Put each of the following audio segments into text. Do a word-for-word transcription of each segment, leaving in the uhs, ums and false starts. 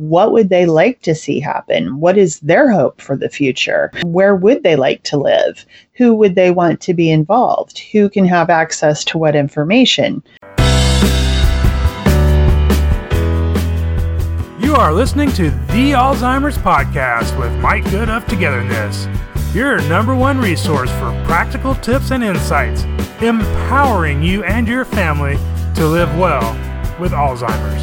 what would they like to see happen? What is their hope for the future? Where would they like to live? Who would they want to be involved? Who can have access to what information? You are listening to The Alzheimer's Podcast with Mike Good of Togetherness, your number one resource for practical tips and insights, empowering you and your family to live well with Alzheimer's.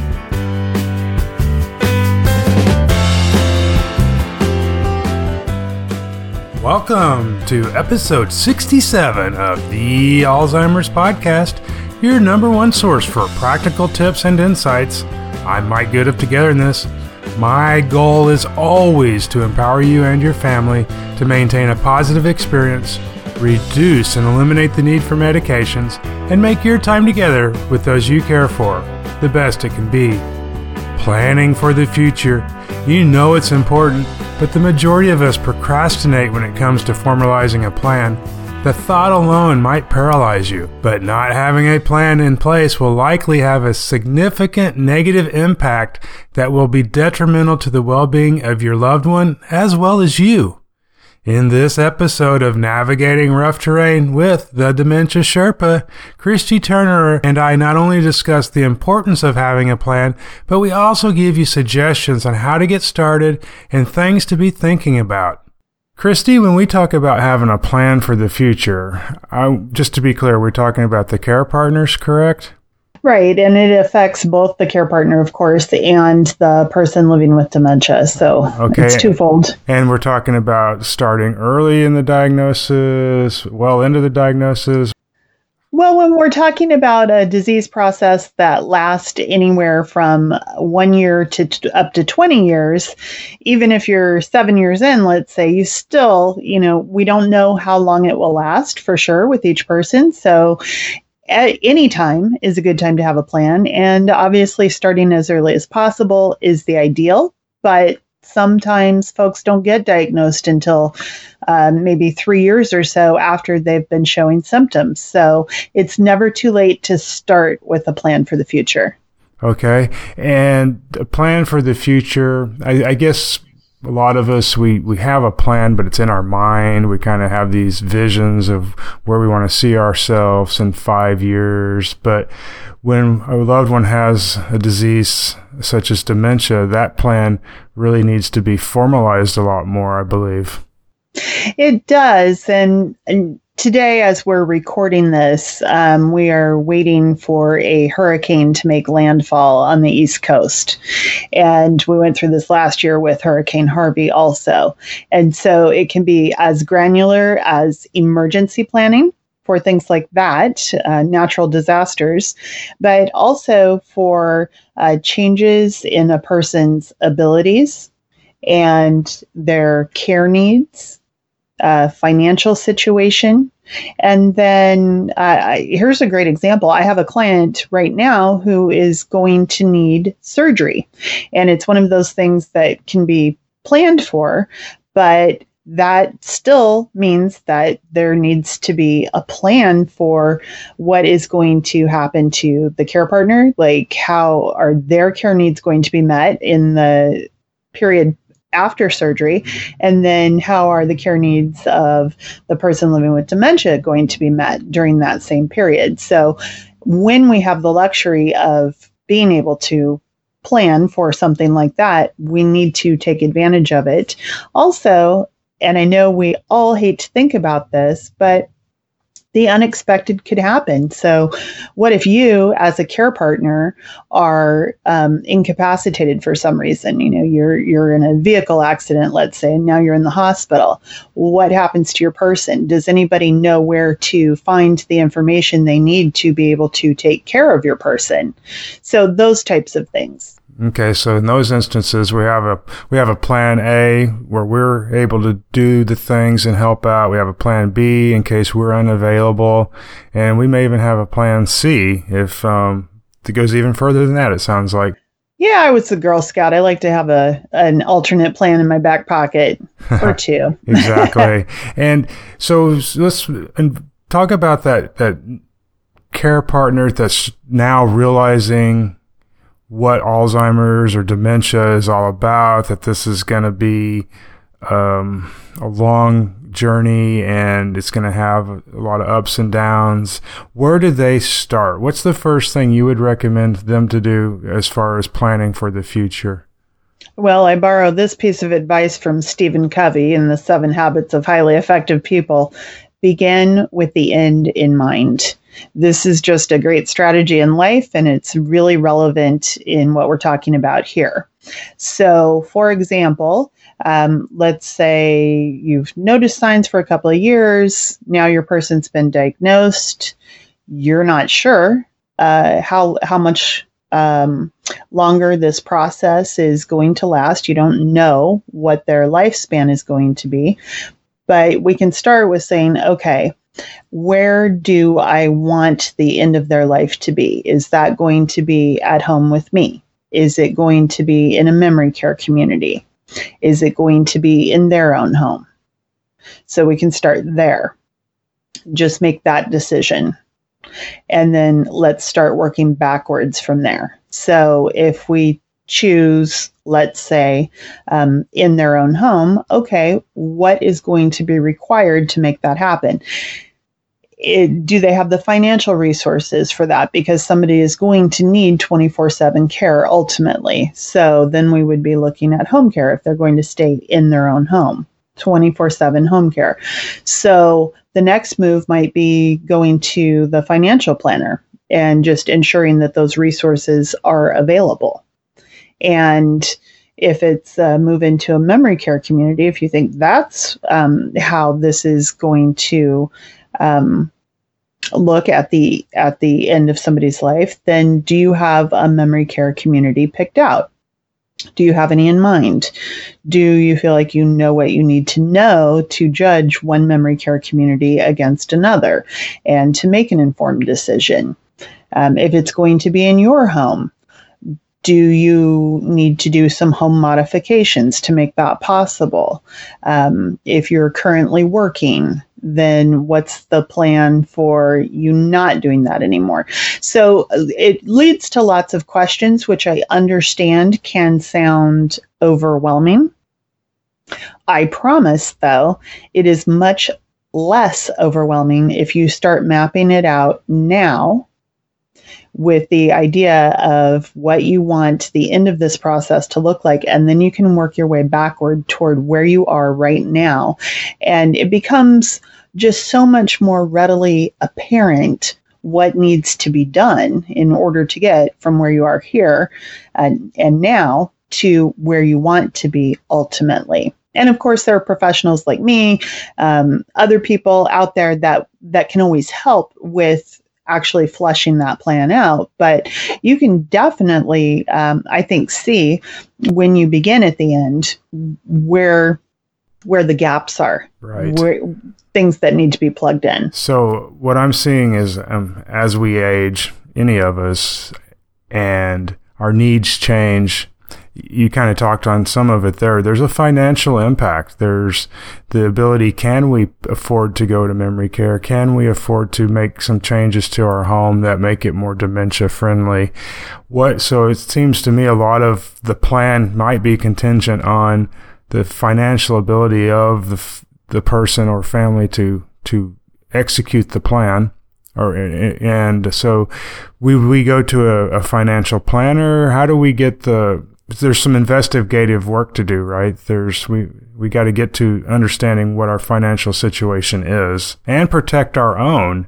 Welcome to episode sixty-seven of The Alzheimer's Podcast, your number one source for practical tips and insights. I'm Mike Good of Togetherness. My goal is always to empower you and your family to maintain a positive experience, reduce and eliminate the need for medications, and make your time together with those you care for the best it can be. Planning for the future. You know it's important, but the majority of us procrastinate when it comes to formalizing a plan. The thought alone might paralyze you, but not having a plan in place will likely have a significant negative impact that will be detrimental to the well-being of your loved one as well as you. In this episode of Navigating Rough Terrain with the Dementia Sherpa, Christy Turner and I not only discuss the importance of having a plan, but we also give you suggestions on how to get started and things to be thinking about. Christy, when we talk about having a plan for the future, I, just to be clear, we're talking about the care partners, correct? Right, and it affects both the care partner, of course, and the person living with dementia, so okay. It's twofold. And we're talking about starting early in the diagnosis, well into the diagnosis. Well, when we're talking about a disease process that lasts anywhere from one year to t- up to twenty years, even if you're seven years in, let's say, you still, you know, we don't know how long it will last for sure with each person. So at any time is a good time to have a plan. And obviously starting as early as possible is the ideal, but sometimes folks don't get diagnosed until uh, maybe three years or so after they've been showing symptoms. So it's never too late to start with a plan for the future. Okay. And a plan for the future, I, I guess a lot of us, we, we have a plan, but it's in our mind. We kind of have these visions of where we want to see ourselves in five years. But when a loved one has a disease such as dementia, that plan really needs to be formalized a lot more, I believe. It does. And, and today, as we're recording this, um, we are waiting for a hurricane to make landfall on the East Coast. And we went through this last year with Hurricane Harvey also. And so it can be as granular as emergency planning for things like that, uh, natural disasters, but also for uh, changes in a person's abilities and their care needs, uh, financial situation. And then uh, I, here's a great example. I have a client right now who is going to need surgery. And it's one of those things that can be planned for, but that still means that there needs to be a plan for what is going to happen to the care partner. Like, how are their care needs going to be met in the period after surgery? And then how are the care needs of the person living with dementia going to be met during that same period? So when we have the luxury of being able to plan for something like that, we need to take advantage of it. Also, and I know we all hate to think about this, but the unexpected could happen. So what if you, as a care partner, are um, incapacitated for some reason? You know, you're you're in a vehicle accident, let's say, and now you're in the hospital. What happens to your person? Does anybody know where to find the information they need to be able to take care of your person? So those types of things. Okay, so in those instances, we have a we have a plan A where we're able to do the things and help out. We have a plan B in case we're unavailable, and we may even have a plan C if um, it goes even further than that. It sounds like. Yeah, I was a Girl Scout. I like to have a an alternate plan in my back pocket or two. Exactly, and so let's and talk about that that care partner that's now realizing what Alzheimer's or dementia is all about, that this is going to be um, a long journey and it's going to have a lot of ups and downs. Where do they start? What's the first thing you would recommend them to do as far as planning for the future? Well, I borrowed this piece of advice from Stephen Covey in The Seven Habits of Highly Effective People. Begin with the end in mind. This is just a great strategy in life, and it's really relevant in what we're talking about here. So, for example, um, let's say you've noticed signs for a couple of years. Now your person's been diagnosed. You're not sure uh, how how much um, longer this process is going to last. You don't know what their lifespan is going to be. But we can start with saying, okay, where do I want the end of their life to be? Is that going to be at home with me? Is it going to be in a memory care community? Is it going to be in their own home? So we can start there. Just make that decision. And then let's start working backwards from there. So if we choose, let's say, um, in their own home, okay, what is going to be required to make that happen? It, do they have the financial resources for that? Because somebody is going to need twenty-four seven care ultimately. So then we would be looking at home care if they're going to stay in their own home, twenty-four seven home care. So the next move might be going to the financial planner and just ensuring that those resources are available. And if it's a move into a memory care community, if you think that's um, how this is going to um, look at the at the end of somebody's life, then do you have a memory care community picked out? Do you have any in mind? Do you feel like you know what you need to know to judge one memory care community against another and to make an informed decision? Um, if it's going to be in your home, do you need to do some home modifications to make that possible? Um, if you're currently working, then what's the plan for you not doing that anymore? So it leads to lots of questions, which I understand can sound overwhelming. I promise, though, it is much less overwhelming if you start mapping it out now with the idea of what you want the end of this process to look like, and then you can work your way backward toward where you are right now. And it becomes just so much more readily apparent what needs to be done in order to get from where you are here and, and now to where you want to be ultimately. And of course, there are professionals like me, um, other people out there that, that can always help with actually fleshing that plan out. But you can definitely, um, I think, see when you begin at the end where where the gaps are, right? Where, things that need to be plugged in. So what I'm seeing is um, as we age, any of us, and our needs change, you kind of talked on some of it there. There's a financial impact. There's the ability, can we afford to go to memory care? Can we afford to make some changes to our home that make it more dementia friendly? What, so it seems to me a lot of the plan might be contingent on the financial ability of the the person or family to to execute the plan. Or and so we we go to a, a financial planner. How do we get the There's some investigative work to do, right? There's we we got to get to understanding what our financial situation is and protect our own.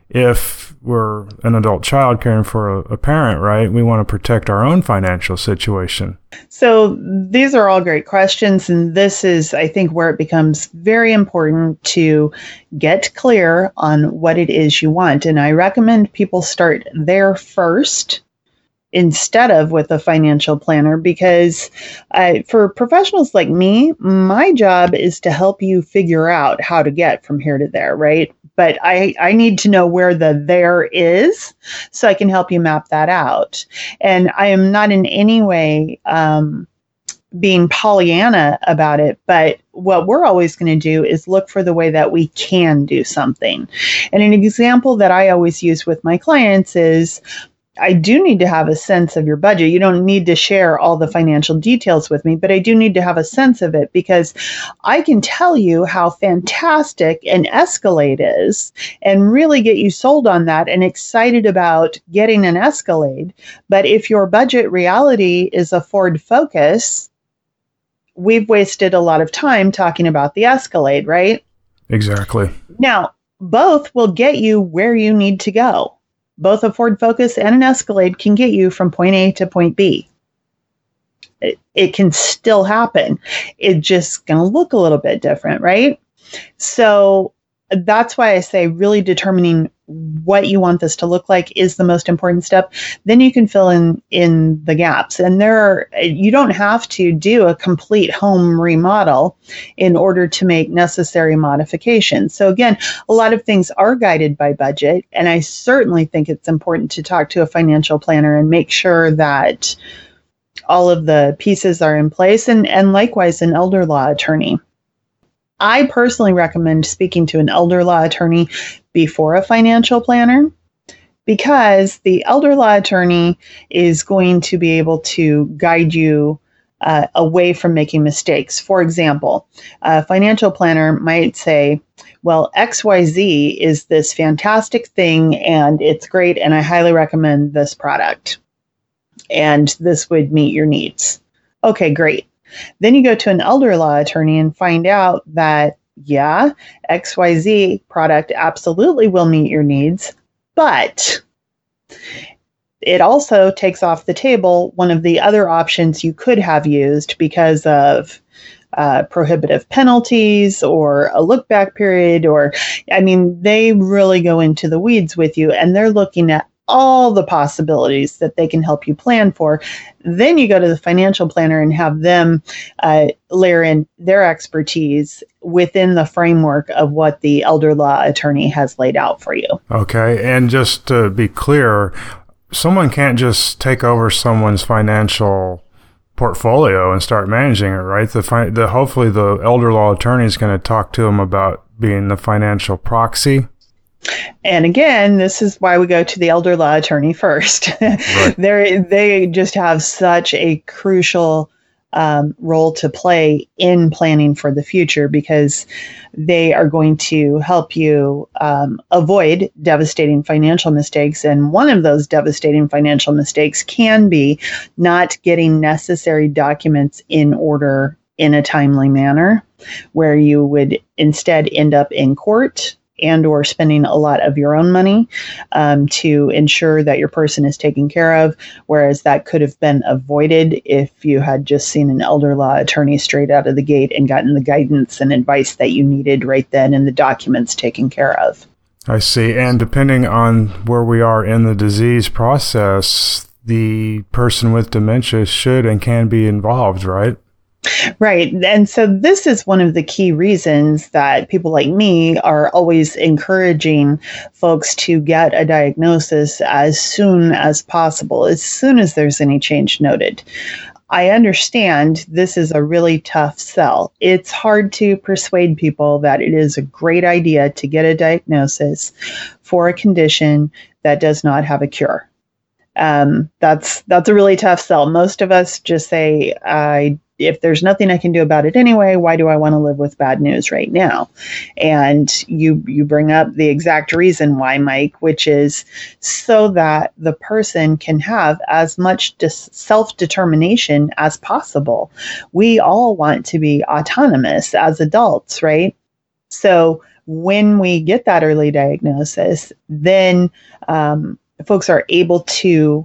If we're an adult child caring for a, a parent, right? We want to protect our own financial situation. So these are all great questions, and this is, I think, where it becomes very important to get clear on what it is you want. And I recommend people start there first, instead of with a financial planner, because uh, for professionals like me, my job is to help you figure out how to get from here to there, right? But I, I need to know where the there is so I can help you map that out. And I am not in any way um, being Pollyanna about it, but what we're always going to do is look for the way that we can do something. And an example that I always use with my clients is, I do need to have a sense of your budget. You don't need to share all the financial details with me, but I do need to have a sense of it, because I can tell you how fantastic an Escalade is and really get you sold on that and excited about getting an Escalade. But if your budget reality is a Ford Focus, we've wasted a lot of time talking about the Escalade, right? Exactly. Now, both will get you where you need to go. Both a Ford Focus and an Escalade can get you from point A to point B. It, it can still happen. It's just going to look a little bit different, right? So that's why I say really determining what you want this to look like is the most important step. Then you can fill in in the gaps. And there are, you don't have to do a complete home remodel in order to make necessary modifications. So again, a lot of things are guided by budget. And I certainly think it's important to talk to a financial planner and make sure that all of the pieces are in place, and, and likewise an elder law attorney. I personally recommend speaking to an elder law attorney before a financial planner, because the elder law attorney is going to be able to guide you uh, away from making mistakes. For example, a financial planner might say, well, X Y Z is this fantastic thing and it's great, and I highly recommend this product, and this would meet your needs. Okay, great. Then you go to an elder law attorney and find out that, yeah, X Y Z product absolutely will meet your needs, but it also takes off the table one of the other options you could have used because of uh, prohibitive penalties or a look back period, or, I mean, they really go into the weeds with you, and they're looking at all the possibilities that they can help you plan for. Then you go to the financial planner and have them uh, layer in their expertise within the framework of what the elder law attorney has laid out for you. Okay. And just to be clear, someone can't just take over someone's financial portfolio and start managing it, right? The, fi- the hopefully the elder law attorney is going to talk to them about being the financial proxy. And again, this is why we go to the elder law attorney first. Right. They they just have such a crucial um, role to play in planning for the future, because they are going to help you um, avoid devastating financial mistakes. And one of those devastating financial mistakes can be not getting necessary documents in order in a timely manner, where you would instead end up in court and or spending a lot of your own money um, to ensure that your person is taken care of, whereas that could have been avoided if you had just seen an elder law attorney straight out of the gate and gotten the guidance and advice that you needed right then and the documents taken care of. I see. And depending on where we are in the disease process, the person with dementia should and can be involved, right? Right. And so this is one of the key reasons that people like me are always encouraging folks to get a diagnosis as soon as possible, as soon as there's any change noted. I understand this is a really tough sell. It's hard to persuade people that it is a great idea to get a diagnosis for a condition that does not have a cure. Um, that's that's a really tough sell. Most of us just say, I if there's nothing I can do about it anyway, why do I want to live with bad news right now? And you you bring up the exact reason why, Mike, which is so that the person can have as much dis- self-determination as possible. We all want to be autonomous as adults, right? So when we get that early diagnosis, then um, folks are able to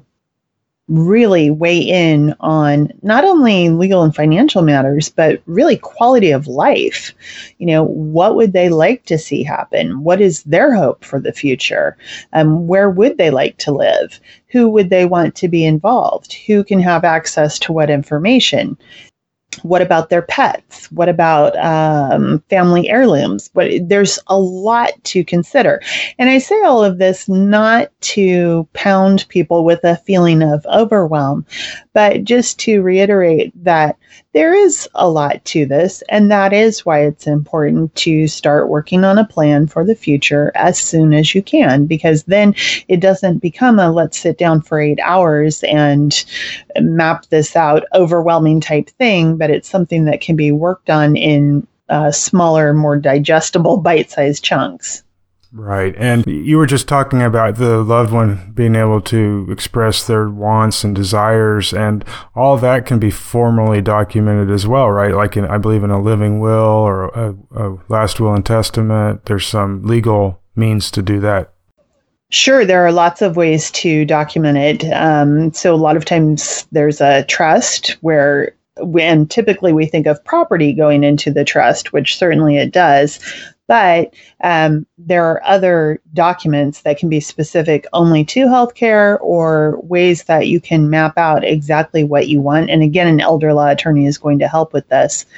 really weigh in on not only legal and financial matters, but really quality of life. You know, what would they like to see happen? What is their hope for the future? Um, where would they like to live? Who would they want to be involved? Who can have access to what information? What about their pets? What about um, family heirlooms? But there's a lot to consider. And I say all of this not to pound people with a feeling of overwhelm, But just to reiterate that there is a lot to this, and that is why it's important to start working on a plan for the future as soon as you can, because then it doesn't become a let's sit down for eight hours and map this out overwhelming type thing, but it's something that can be worked on in uh, smaller, more digestible bite-sized chunks. Right. And you were just talking about the loved one being able to express their wants and desires, and all that can be formally documented as well, right? Like in, I believe in a living will or a, a last will and testament, there's some legal means to do that. Sure, there are lots of ways to document it. Um, so a lot of times there's a trust where, and typically we think of property going into the trust, which certainly it does. But um, there are other documents that can be specific only to healthcare, or ways that you can map out exactly what you want. And again, an elder law attorney is going to help with this.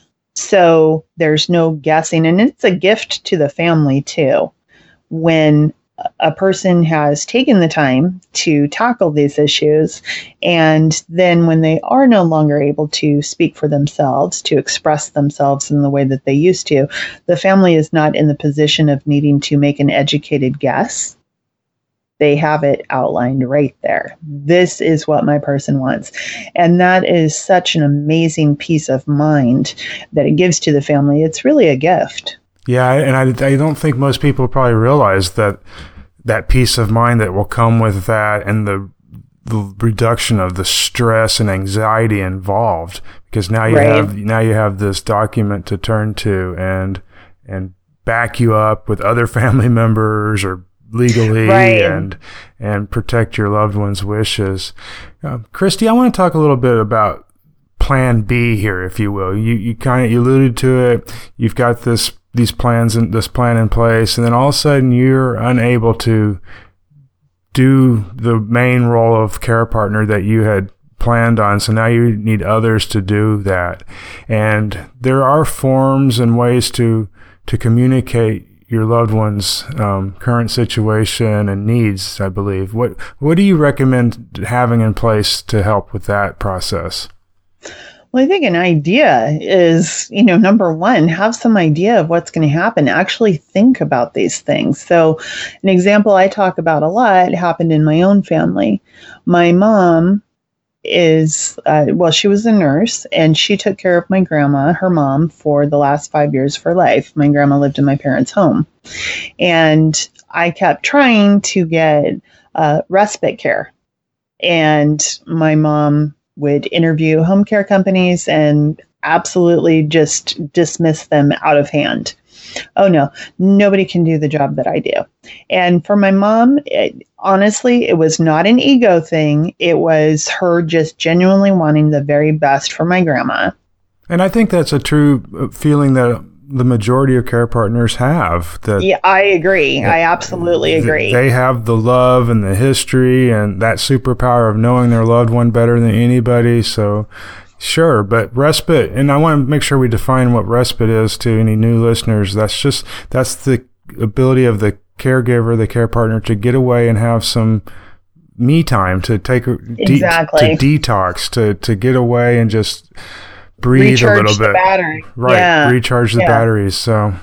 So there's no guessing. And it's a gift to the family, too, when a person has taken the time to tackle these issues, and then when they are no longer able to speak for themselves, to express themselves in the way that they used to, the family is not in the position of needing to make an educated guess. They have it outlined right there. This is what my person wants. And that is such an amazing peace of mind that it gives to the family. It's really a gift. Yeah, and I, I don't think most people probably realize that that peace of mind that will come with that, and the, the reduction of the stress and anxiety involved, because now you right. have now you have this document to turn to and and back you up with other family members or legally right. and and protect your loved one's wishes. Uh, Christy, I want to talk a little bit about Plan B here, if you will. You you kind of you alluded to it. You've got this. these plans and this plan in place, and then all of a sudden you're unable to do the main role of care partner that you had planned on. So now you need others to do that. And there are forms and ways to, to communicate your loved one's um, current situation and needs, I believe. What, what do you recommend having in place to help with that process? Well, I think an idea is, you know, number one, have some idea of what's going to happen. Actually think about these things. So an example I talk about a lot happened in my own family. My mom is, uh, well, she was a nurse, and she took care of my grandma, her mom, for the last five years of her life. My grandma lived in my parents' home. And I kept trying to get uh, respite care. And my mom would interview home care companies and absolutely just dismiss them out of hand. Oh, no, nobody can do the job that I do. And for my mom, it, honestly, it was not an ego thing. It was her just genuinely wanting the very best for my grandma. And I think that's a true feeling that the majority of care partners have. That yeah, I agree. I absolutely agree. They have the love and the history and that superpower of knowing their loved one better than anybody. So sure, but respite, and I want to make sure we define what respite is to any new listeners. That's just, that's the ability of the caregiver, the care partner, to get away and have some me time, to take a exactly. de- to detox, to, to get away and just breathe recharge a little bit. The battery. Right. Yeah. Recharge the yeah. batteries. So,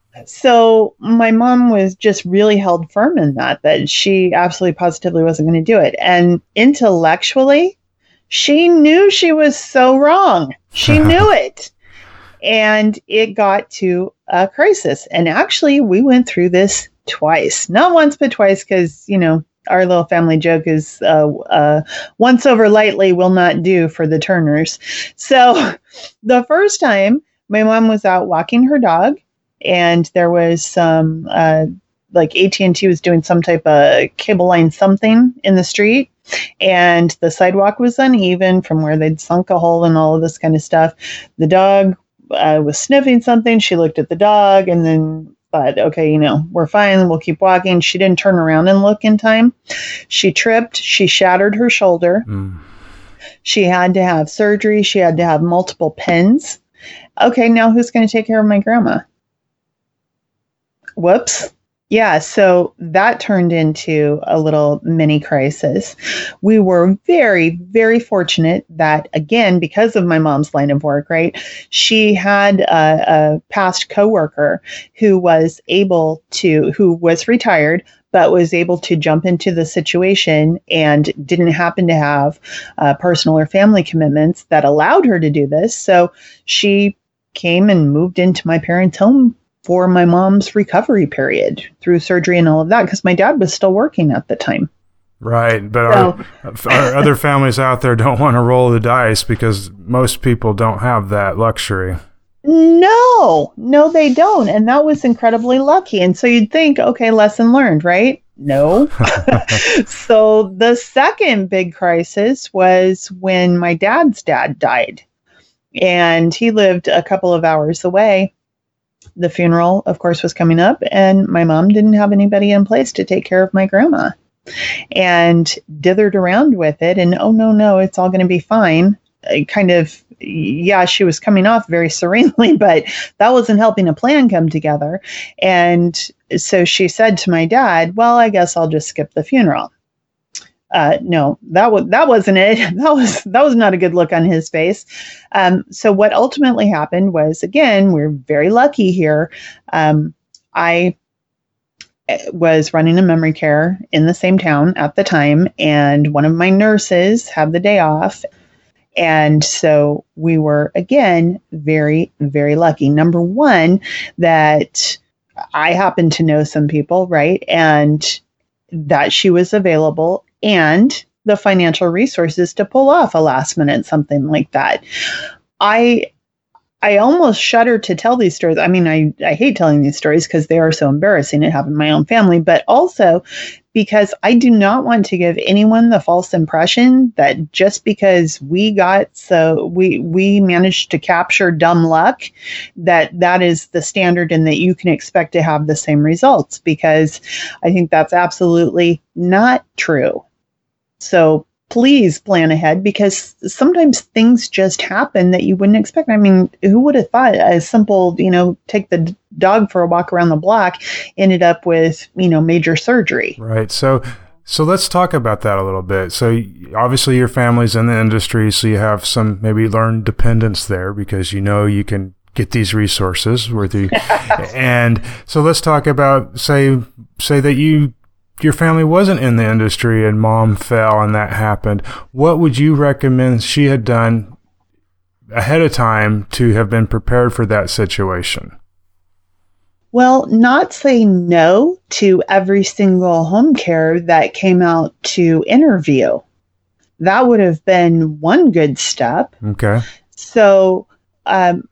so my mom was just really held firm in that, that she absolutely positively wasn't going to do it. And intellectually, she knew she was so wrong. She knew it. And it got to a crisis. And actually, we went through this twice. Not once, but twice, because, you know, our little family joke is uh, uh, once over lightly will not do for the Turners. So the first time, my mom was out walking her dog, and there was some, uh, like A T and T was doing some type of cable line something in the street, and the sidewalk was uneven from where they'd sunk a hole and all of this kind of stuff. The dog uh, was sniffing something. She looked at the dog and then thought, okay, you know, we're fine. We'll keep walking. She didn't turn around and look in time. She tripped. She shattered her shoulder. Mm. She had to have surgery. She had to have multiple pins. Okay, now who's going to take care of my grandma? Whoops. Yeah, so that turned into a little mini crisis. We were very, very fortunate that, again, because of my mom's line of work, right, she had a, a past coworker who was able to, who was retired, but was able to jump into the situation and didn't happen to have uh, personal or family commitments that allowed her to do this. So she came and moved into my parents' home for my mom's recovery period through surgery and all of that, because my dad was still working at the time. Right. But So- our, our other families out there don't want to roll the dice because most people don't have that luxury. No, no, they don't. And that was incredibly lucky. And so you'd think, okay, lesson learned, right? No. So the second big crisis was when my dad's dad died, and he lived a couple of hours away. The funeral, of course, was coming up, and my mom didn't have anybody in place to take care of my grandma, and dithered around with it. And oh, no, no, it's all going to be fine. I kind of, yeah, she was coming off very serenely, but that wasn't helping a plan come together. And so she said to my dad, well, I guess I'll just skip the funeral. Uh, no, that was that wasn't it. That was that was not a good look on his face. Um, so what ultimately happened was, again, we're very lucky here. Um, I was running a memory care in the same town at the time, and one of my nurses had the day off. And so we were, again, very, very lucky. Number one, that I happened to know some people, right? And that she was available, and the financial resources to pull off a last minute something like that. I I almost shudder to tell these stories. I mean, I, I hate telling these stories because they are so embarrassing. It happened in my own family, but also because I do not want to give anyone the false impression that just because we got, so we, we managed to capture dumb luck, that that is the standard and that you can expect to have the same results, because I think that's absolutely not true. So please plan ahead, because sometimes things just happen that you wouldn't expect. I mean, who would have thought a simple, you know, take the dog for a walk around the block ended up with, you know, major surgery. Right. So, so let's talk about that a little bit. So obviously your family's in the industry, so you have some maybe learned dependence there because you know you can get these resources with you. And so let's talk about, say, say that you, your family wasn't in the industry and mom fell and that happened. What would you recommend she had done ahead of time to have been prepared for that situation? Well, not say no to every single home care that came out to interview. That would have been one good step. Okay. So um,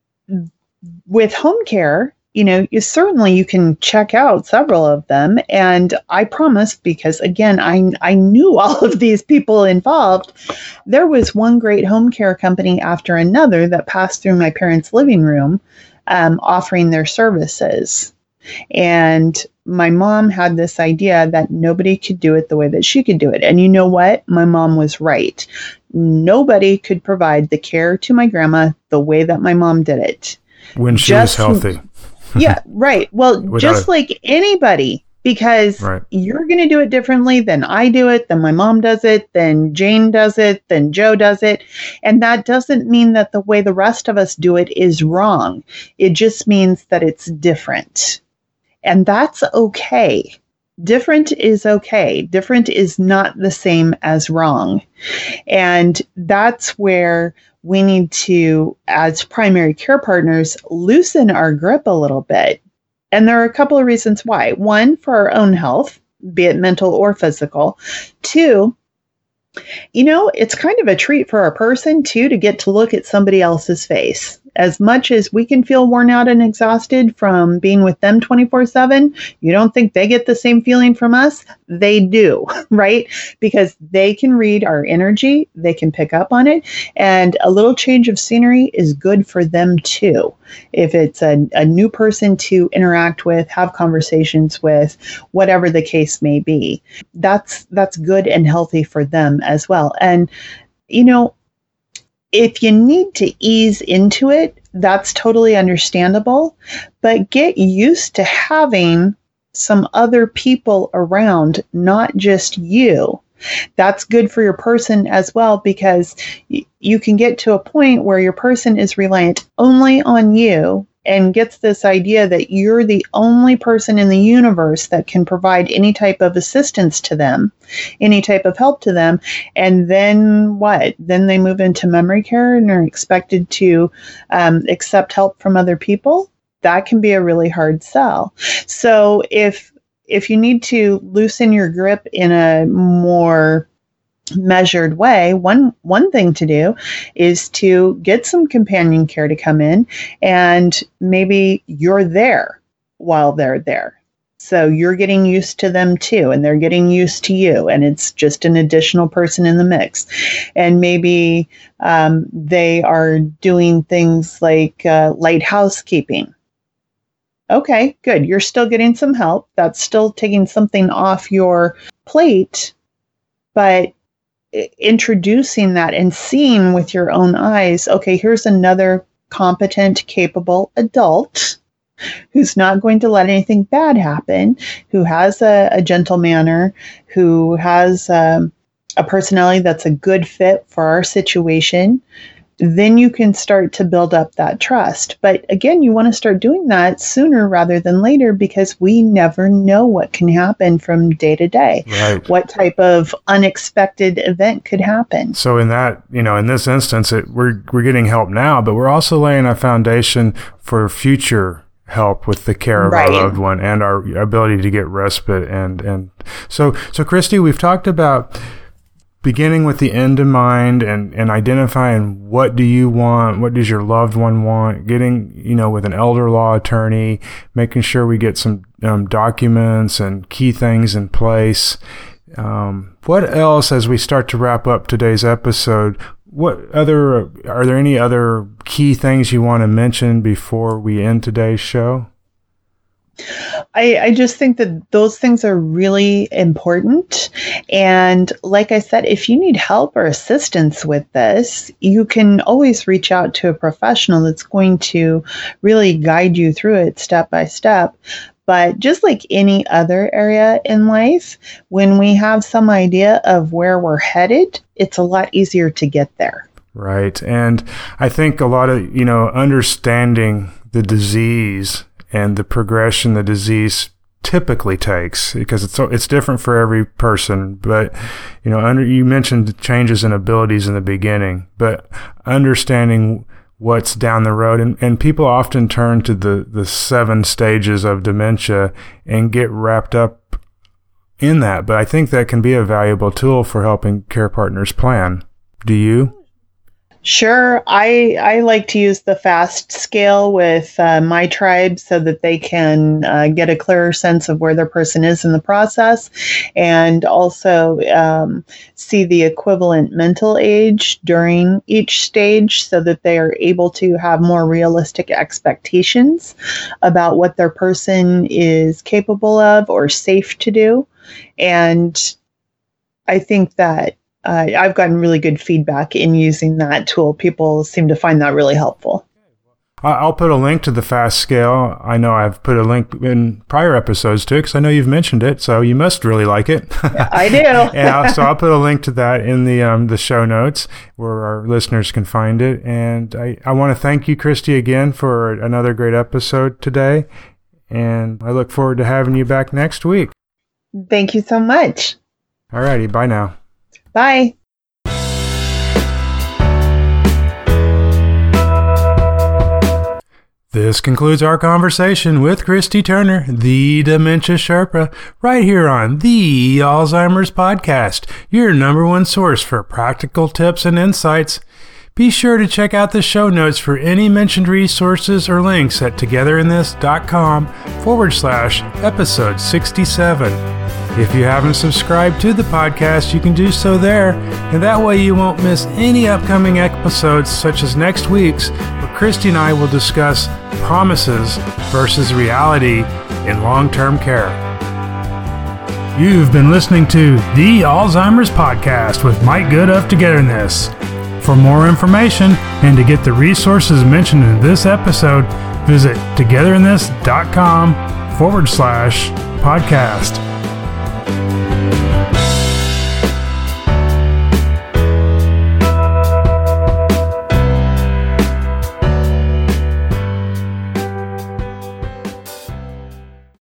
with home care, you know, you certainly you can check out several of them. And I promise, because again, I I knew all of these people involved. There was one great home care company after another that passed through my parents' living room, um, offering their services. And my mom had this idea that nobody could do it the way that she could do it. And you know what? My mom was right. Nobody could provide the care to my grandma the way that my mom did it. When she Just, was healthy. Yeah, right. Well, just a, like anybody, because right. You're going to do it differently than I do it, than my mom does it, than Jane does it, than Joe does it. And that doesn't mean that the way the rest of us do it is wrong. It just means that it's different. And that's okay. Different is okay. Different is not the same as wrong. And that's where we need to, as primary care partners, loosen our grip a little bit. And there are a couple of reasons why. One, for our own health, be it mental or physical. Two, you know, it's kind of a treat for a person, too, to get to look at somebody else's face. As much as we can feel worn out and exhausted from being with them twenty-four seven, you don't think they get the same feeling from us? They do, right? Because they can read our energy, they can pick up on it, and a little change of scenery is good for them too. If it's a, a new person to interact with, have conversations with, whatever the case may be, that's that's good and healthy for them as well. And, you know, if you need to ease into it, that's totally understandable, but get used to having some other people around, not just you. That's good for your person as well, because y- you can get to a point where your person is reliant only on you and gets this idea that you're the only person in the universe that can provide any type of assistance to them, any type of help to them. And then what? Then they move into memory care and are expected to um, accept help from other people. That can be a really hard sell. So if if you need to loosen your grip in a more measured way, one one thing to do is to get some companion care to come in, and maybe you're there while they're there. So you're getting used to them too, and they're getting used to you, and it's just an additional person in the mix. And maybe um, they are doing things like uh, light housekeeping. Okay, good. You're still getting some help. That's still taking something off your plate, but introducing that and seeing with your own eyes, okay, here's another competent, capable adult who's not going to let anything bad happen, who has a, a gentle manner, who has um, a personality that's a good fit for our situation. Then you can start to build up that trust. But again, you want to start doing that sooner rather than later, because we never know what can happen from day to day. Right. What type of unexpected event could happen. So in that, you know, in this instance, it, we're we're getting help now, but we're also laying a foundation for future help with the care of Right. our loved one and our ability to get respite. And, and so, so Christy, we've talked about beginning with the end in mind and, and identifying what do you want, what does your loved one want, getting, you know, with an elder law attorney, making sure we get some um, documents and key things in place. Um, what else, as we start to wrap up today's episode, what other, are there any other key things you want to mention before we end today's show? I, I just think that those things are really important. And like I said, if you need help or assistance with this, you can always reach out to a professional that's going to really guide you through it step by step. But just like any other area in life, when we have some idea of where we're headed, it's a lot easier to get there. Right. And I think a lot of, you know, understanding the disease and the progression the disease typically takes, because it's it's different for every person. But you know, under you mentioned changes in abilities in the beginning, but understanding what's down the road, and, and people often turn to the the seven stages of dementia and get wrapped up in that. But I think that can be a valuable tool for helping care partners plan. Do you? Sure. I, I like to use the FAST scale with uh, my tribe so that they can uh, get a clearer sense of where their person is in the process, and also um, see the equivalent mental age during each stage so that they are able to have more realistic expectations about what their person is capable of or safe to do. And I think that Uh, I've gotten really good feedback in using that tool. People seem to find that really helpful. I'll put a link to the FAST scale. I know I've put a link in prior episodes too, because I know you've mentioned it, so you must really like it. I do. Yeah, so I'll put a link to that in the um, the show notes where our listeners can find it. And I, I want to thank you, Christy, again for another great episode today. And I look forward to having you back next week. Thank you so much. All righty. Bye now. Bye. This concludes our conversation with Christy Turner, the Dementia Sherpa, right here on the Alzheimer's Podcast, your number one source for practical tips and insights. Be sure to check out the show notes for any mentioned resources or links at togetherinthis.com forward slash episode 67. If you haven't subscribed to the podcast, you can do so there, and that way you won't miss any upcoming episodes such as next week's, where Christy and I will discuss promises versus reality in long-term care. You've been listening to the Alzheimer's Podcast with Mike Good of Togetherness. For more information and to get the resources mentioned in this episode, visit togetherinthis.com forward slash Podcast.